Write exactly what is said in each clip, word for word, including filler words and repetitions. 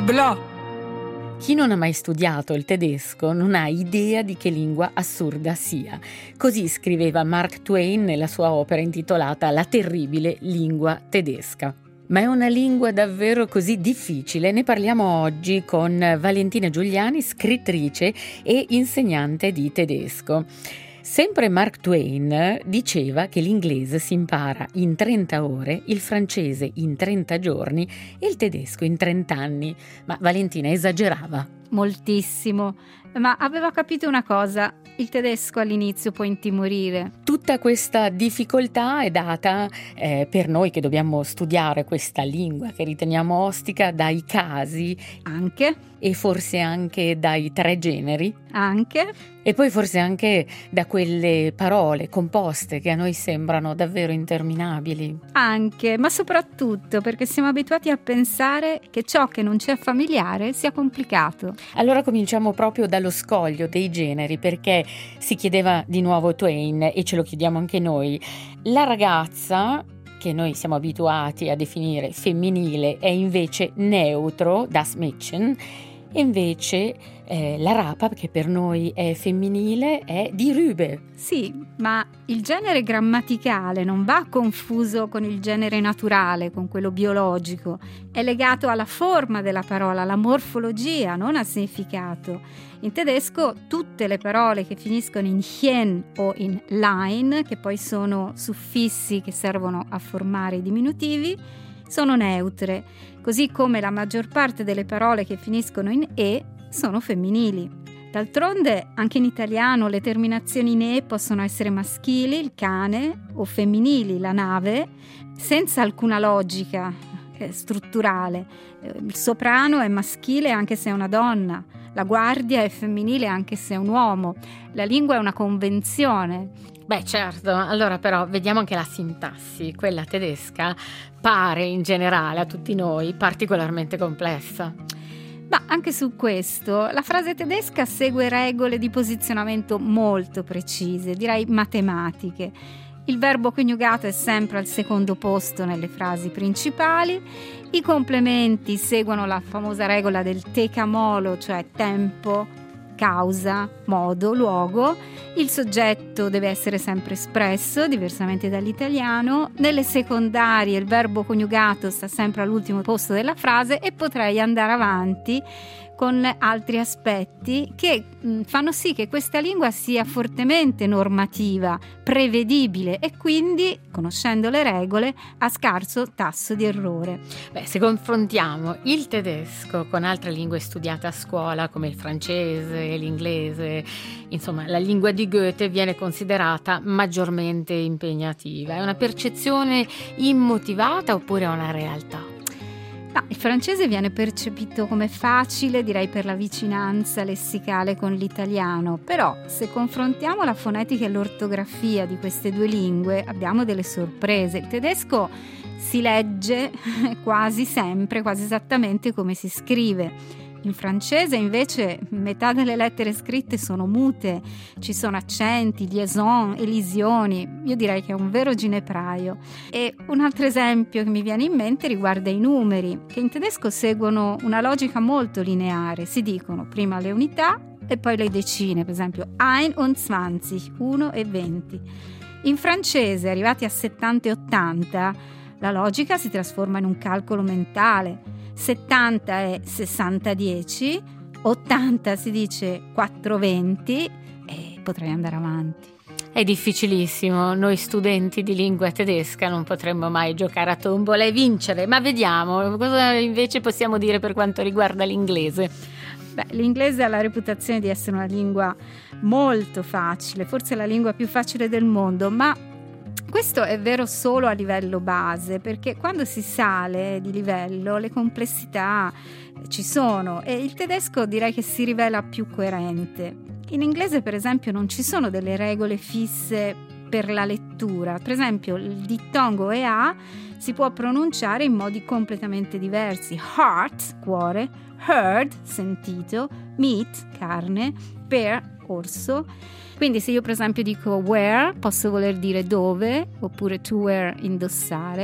bla. Chi non ha mai studiato il tedesco non ha idea di che lingua assurda sia. Così scriveva Mark Twain nella sua opera intitolata La terribile lingua tedesca. Ma è una lingua davvero così difficile? Ne parliamo oggi con Valentina Giuliani, scrittrice e insegnante di tedesco. Sempre Mark Twain diceva che l'inglese si impara in trenta ore, il francese in trenta giorni e il tedesco in trenta anni. Ma Valentina esagerava. Moltissimo, ma aveva capito una cosa: il tedesco all'inizio può intimorire. Tutta questa difficoltà è data eh, per noi che dobbiamo studiare questa lingua che riteniamo ostica dai casi Anche, e forse anche dai tre generi anche, e poi forse anche da quelle parole composte che a noi sembrano davvero interminabili. anche, ma soprattutto perché siamo abituati a pensare che ciò che non ci è familiare sia complicato. Allora cominciamo proprio dallo scoglio dei generi, perché si chiedeva di nuovo Twain e ce lo chiediamo anche noi. La ragazza, che noi siamo abituati a definire femminile, è invece neutro, das Mädchen, e invece eh, la rapa, che per noi è femminile, è die Rübe. Sì, ma il genere grammaticale non va confuso con il genere naturale, con quello biologico. È legato alla forma della parola, alla morfologia, non al significato. In tedesco tutte le parole che finiscono in chen o in lein, che poi sono suffissi che servono a formare i diminutivi, sono neutre, così come la maggior parte delle parole che finiscono in e sono femminili. D'altronde, anche in italiano le terminazioni in e possono essere maschili, il cane, o femminili, la nave, senza alcuna logica eh, strutturale. Il soprano è maschile anche se è una donna, la guardia è femminile anche se è un uomo. La lingua è una convenzione. Beh, certo, allora però vediamo anche la sintassi, quella tedesca pare in generale a tutti noi particolarmente complessa. Ma anche su questo, la frase tedesca segue regole di posizionamento molto precise, direi matematiche. Il verbo coniugato è sempre al secondo posto nelle frasi principali, i complementi seguono la famosa regola del tecamolo, cioè tempo, causa, modo, luogo. Il soggetto deve essere sempre espresso, diversamente dall'italiano. Nelle secondarie il verbo coniugato sta sempre all'ultimo posto della frase e potrei andare avanti con altri aspetti che mh, fanno sì che questa lingua sia fortemente normativa, prevedibile e quindi, conoscendo le regole, ha scarso tasso di errore. Beh, se confrontiamo il tedesco con altre lingue studiate a scuola come il francese, l'inglese, insomma la lingua di Goethe viene considerata maggiormente impegnativa. È una percezione immotivata oppure è una realtà? Ma il francese viene percepito come facile, direi per la vicinanza lessicale con l'italiano, però se confrontiamo la fonetica e l'ortografia di queste due lingue abbiamo delle sorprese. Il tedesco si legge quasi sempre, quasi esattamente come si scrive. In francese invece metà delle lettere scritte sono mute, ci sono accenti, liaison, elisioni. Io direi che è un vero ginepraio. E un altro esempio che mi viene in mente riguarda i numeri, che in tedesco seguono una logica molto lineare. Si dicono prima le unità e poi le decine, per esempio ein und zwanzig, uno e venti. In francese, arrivati a settanta e ottanta, la logica si trasforma in un calcolo mentale. settanta è sessanta dieci, ottanta si dice quattro venti e potrei andare avanti. È difficilissimo, noi studenti di lingua tedesca non potremmo mai giocare a tombola e vincere, ma vediamo cosa invece possiamo dire per quanto riguarda l'inglese. Beh, l'inglese ha la reputazione di essere una lingua molto facile, forse la lingua più facile del mondo, ma questo è vero solo a livello base, perché quando si sale di livello le complessità ci sono e il tedesco direi che si rivela più coerente. In inglese, per esempio, non ci sono delle regole fisse per la lettura. Per esempio, il dittongo E A si può pronunciare in modi completamente diversi. Heart, cuore, heard, sentito, meat, carne, bear, orso. Quindi se io per esempio dico wear, posso voler dire dove, oppure to wear, indossare.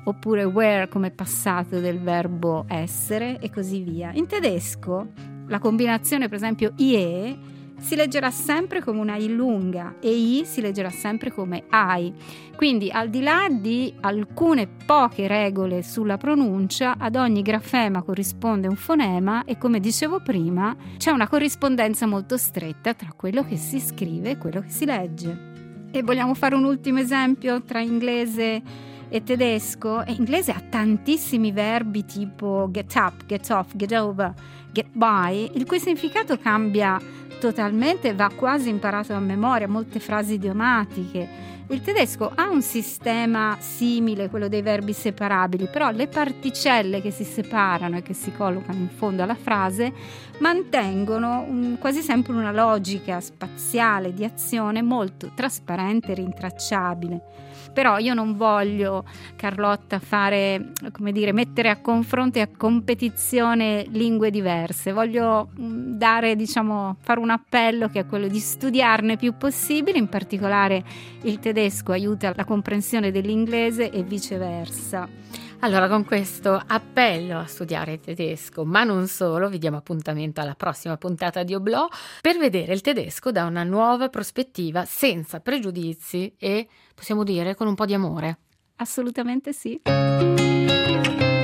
oppure were come passato del verbo essere e così via. In tedesco la combinazione, per esempio, ie si leggerà sempre come una I lunga e I si leggerà sempre come ai. Quindi, al di là di alcune poche regole sulla pronuncia, ad ogni grafema corrisponde un fonema e, come dicevo prima, c'è una corrispondenza molto stretta tra quello che si scrive e quello che si legge. E vogliamo fare un ultimo esempio tra inglese e tedesco? E inglese ha tantissimi verbi tipo get up, get off, get over, get by, il cui significato cambia totalmente, va quasi imparato a memoria, molte frasi idiomatiche. Il tedesco ha un sistema simile, quello dei verbi separabili, però le particelle che si separano e che si collocano in fondo alla frase mantengono un, quasi sempre una logica spaziale di azione molto trasparente e rintracciabile. Però io non voglio, Carlotta, fare, come dire, mettere a confronto e a competizione lingue diverse. Voglio dare, diciamo, fare un appello che è quello di studiarne più possibile, in particolare il tedesco aiuta la comprensione dell'inglese e viceversa. Allora, con questo appello a studiare tedesco, ma non solo, vi diamo appuntamento alla prossima puntata di Oblò per vedere il tedesco da una nuova prospettiva, senza pregiudizi e, possiamo dire, con un po' di amore. Assolutamente sì.